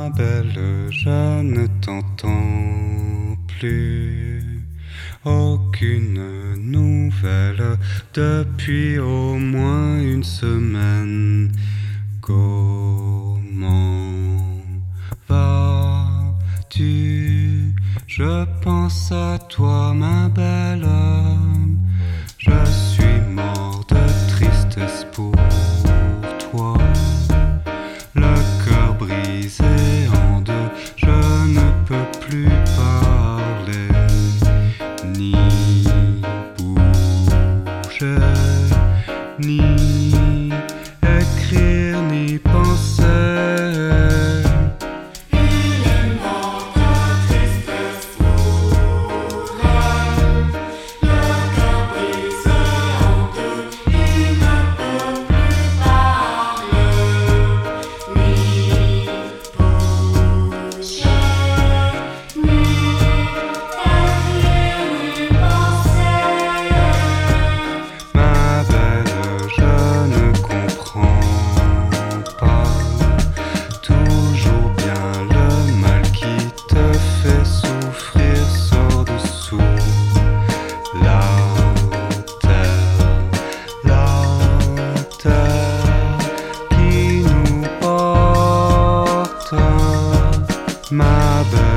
Ma belle, je ne t'entends plus. Aucune nouvelle depuis au moins une semaine. Comment vas-tu? Je pense à toi, ma belle. Je suis mort de tristesse pour toi. Le cœur brisé en deux, je ne peux plus parler, ni bouger, ni écrire, ni penser. Il est mort de tristesse pour elle. Le cœur brisé en deux, il ne peut plus parler, ni bouger, ni écrire, ni penser. Ma belle, je ne comprends pas toujours bien le mal qui te fait souffrir sort dessous la terre qui nous porte, ma belle.